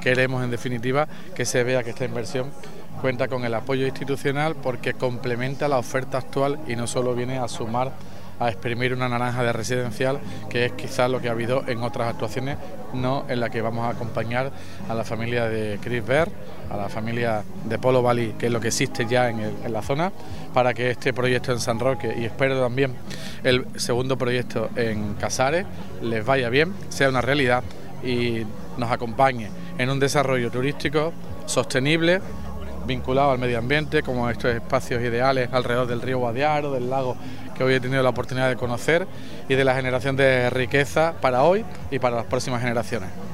queremos en definitiva que se vea que esta inversión cuenta con el apoyo institucional porque complementa la oferta actual y no solo viene a sumar, a exprimir una naranja de residencial, que es quizás lo que ha habido en otras actuaciones, no en la que vamos a acompañar a la familia de Chris Bear, a la familia de Polo Valley, que es lo que existe ya en la zona, para que este proyecto en San Roque, y espero también el segundo proyecto en Casares, les vaya bien, sea una realidad y nos acompañe en un desarrollo turístico sostenible, vinculado al medio ambiente, como estos espacios ideales alrededor del río Guadiaro, del lago que hoy he tenido la oportunidad de conocer, y de la generación de riqueza para hoy y para las próximas generaciones.